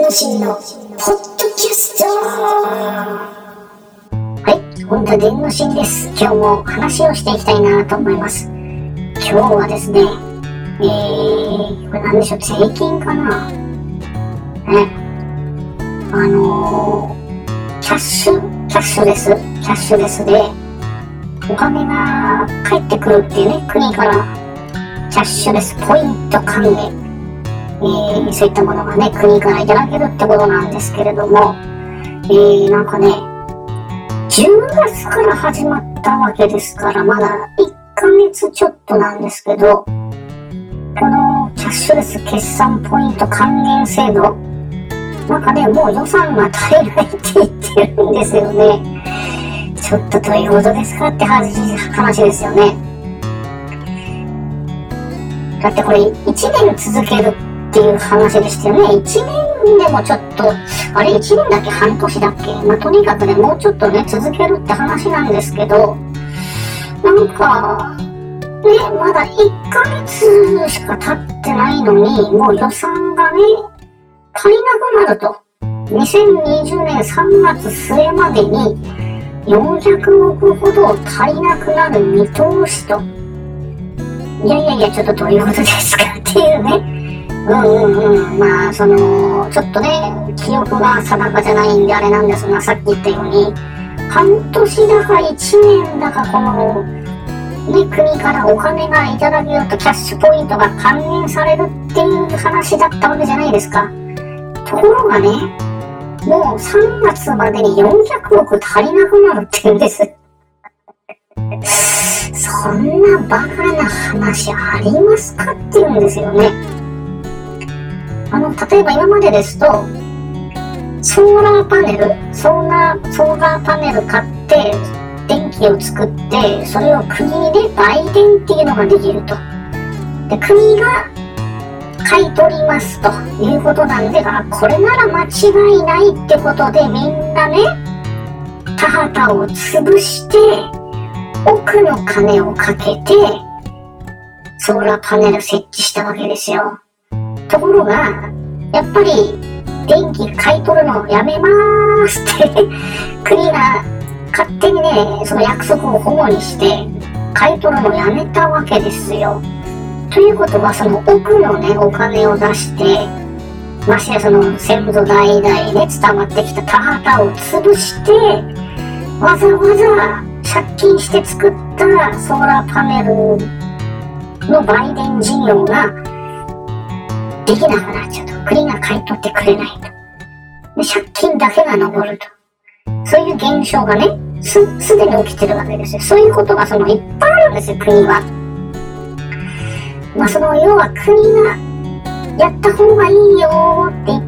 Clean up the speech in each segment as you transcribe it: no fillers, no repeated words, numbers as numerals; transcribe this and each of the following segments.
のしんのポッドキャスト。はい、本田伝のしんです。今日も話をしていきたいなと思います。今日はですね、これ何でしょう、税金かなね。キャッシュレスでお金が返ってくるっていうね、国からキャッシュレスポイント還元、そういったものがね、国からいただけるってことなんですけれども、なんかね、10月から始まったわけですから、まだ1ヶ月ちょっとなんですけど、このキャッシュレス決算ポイント還元制度、なんかね、もう予算が足りないって言ってるんですよね。ちょっとどういうことですかって話ですよね。だってこれ1年続けるっていう話でしたよね。1年でもちょっと、あれ1年だっけ半年だっけ、まあ、とにかくね、もうちょっとね、続けるって話なんですけど、なんか、ね、まだ1ヶ月しか経ってないのに、もう予算がね、足りなくなると。2020年3月末までに400億ほど足りなくなる見通しと。いや、ちょっとどういうことですかっていうね。まあ、ちょっとね、記憶が定かじゃないんであれなんですが、さっき言ったように、半年だか1年だかこの、ね、国からお金がいただけるとキャッシュポイントが還元されるっていう話だったわけじゃないですか。ところがね、もう3月までに400億足りなくなるって言うんです。そんなバカな話ありますかって言うんですよね。例えば今までですと、ソーラーパネル買って、電気を作って、それを国にね、売電っていうのができると。で、国が買い取りますということなんで、これなら間違いないってことで、みんなね、田畑を潰して、億の金をかけて、ソーラーパネル設置したわけですよ。ところが、やっぱり電気買い取るのやめまーすって国が勝手にね、その約束を保護にして買い取るのやめたわけですよ。ということは、その億のね、お金を出して、ましてやその先祖代々ね、伝わってきた田畑を潰して、わざわざ借金して作ったソーラーパネルの売電事業ができなくなっちゃうと。国が買い取ってくれないと。で、借金だけが残ると。そういう現象がね、すでに起きてるわけですよ。そういうことがいっぱいあるんですよ、国は。まあ要は国がやった方がいいよって言って、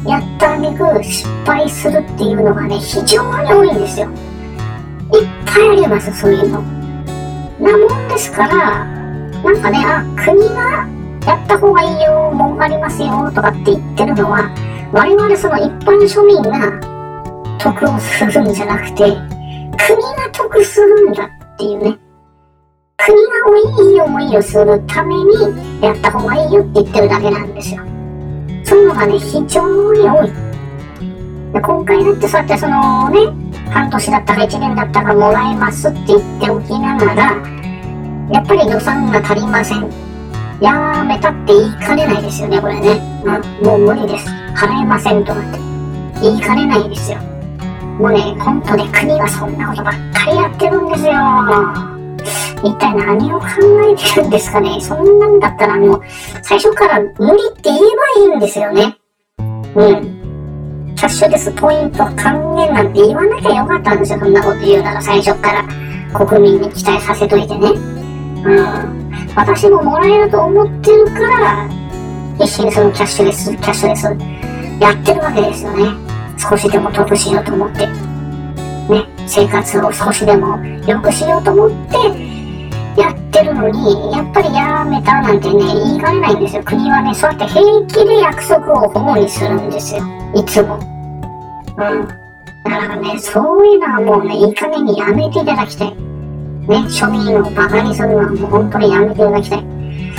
やった挙句失敗するっていうのがね、非常に多いんですよ。いっぱいあります、そういうの。なもんですから、なんかね、国がやった方がいいよ、儲かりますよ、とかって言ってるのは、我々その一般庶民が得をするんじゃなくて、国が得するんだっていうね。国がいい思いをするためにやった方がいいよって言ってるだけなんですよ。そういうのがね、非常に多い。で、今回だってそうやって半年だったか1年だったかもらえますって言っておきながら、やっぱり予算が足りません。やめたって言いかねないですよね、これね。もう無理です。払えませんとかって言いかねないですよ。もうね、本当ね、国はそんなことばっかりやってるんですよ。一体何を考えてるんですかね。そんなんだったら最初から無理って言えばいいんですよね。キャッシュレスポイント還元なんて言わなきゃよかったんですよ。そんなこと言うなら最初から国民に期待させといてね。私ももらえると思ってるから、必死にそのキャッシュレスやってるわけですよね。少しでも得しようと思って。ね、生活を少しでも良くしようと思ってやってるのに、やっぱりやめたなんてね、言いかねないんですよ。国はね、そうやって平気で約束を保護にするんですよ。いつも。だからね、そういうのはもうね、いい加減にやめていただきたい。ね、庶民をバカにするのはもう本当にやめていただきたい。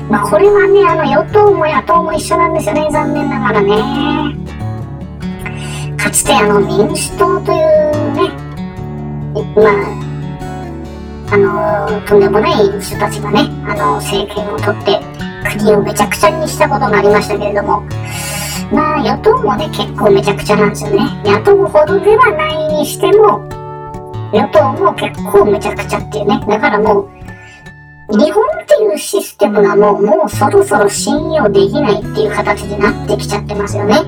これはね、与党も野党も一緒なんですよね、残念ながらね。かつて民主党というね、とんでもない人たちがね、政権を取って国をめちゃくちゃにしたことがありましたけれども、与党もね、結構めちゃくちゃなんですよね。野党ほどではないにしても、与党も結構めちゃくちゃっていうね。だからもう、日本っていうシステムがもうそろそろ信用できないっていう形になってきちゃってますよね。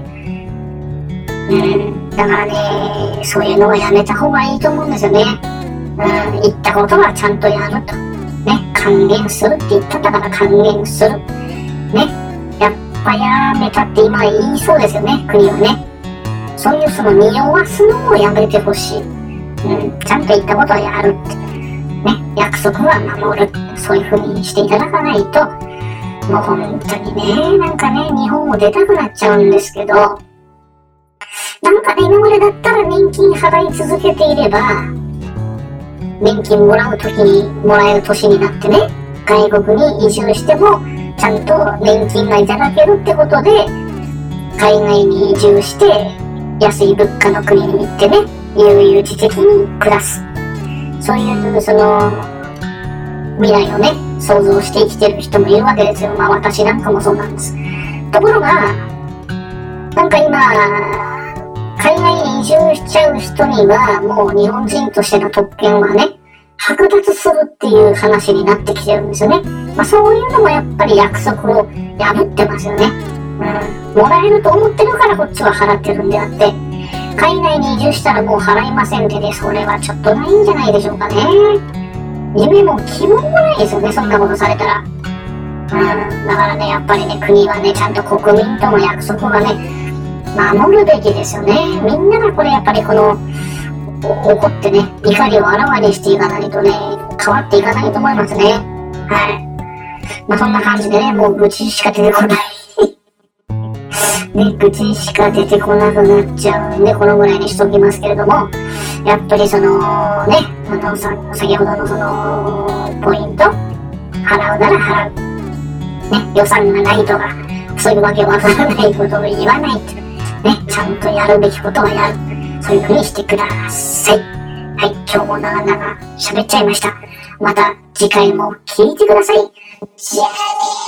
だからね、そういうのはやめた方がいいと思うんですよね。言ったことはちゃんとやると。ね、還元するって言ったんだから還元する。ね、やめたって今言いそうですよね、国はね。そういうその匂わすのもやめてほしい。ちゃんと言ったことはやるって。ね、約束は守る。そういう風にしていただかないと、もう本当にね、なんかね、日本を出たくなっちゃうんですけど、なんかね、今までだったら年金払い続けていれば、年金もらうときにもらえる年になってね、外国に移住しても、ちゃんと年金がいただけるってことで、海外に移住して、安い物価の国に行ってね、悠々自適に暮らす。そういうその未来をね、想像して生きてる人もいるわけですよ。私なんかもそうなんです。ところが、なんか今、海外に移住しちゃう人には、もう日本人としての特権はね、剥奪するっていう話になってきてるんですよね。そういうのもやっぱり約束を破ってますよね。もらえると思ってるからこっちは払ってるんであって、海外に移住したらもう払いませんってね、それはちょっとないんじゃないでしょうかね。夢も希望もないですよね、そんなことされたら。だからね、やっぱりね、国はね、ちゃんと国民との約束はね、守るべきですよね。みんながこれやっぱりこの、怒ってね、怒りをあらわにしていかないとね、変わっていかないと思いますね。そんな感じでね、もう愚痴しか出てこない。愚痴しか出てこなくなっちゃうんで、このぐらいにしときますけれども、やっぱりそのね、先ほどのその、ポイント、払うなら払う。ね、予算がないとか、そういうわけわからないことを言わないと。ね、ちゃんとやるべきことはやる。そういう風にしてください。はい、今日も長々喋っちゃいました。また次回も聞いてください。じゃあねー。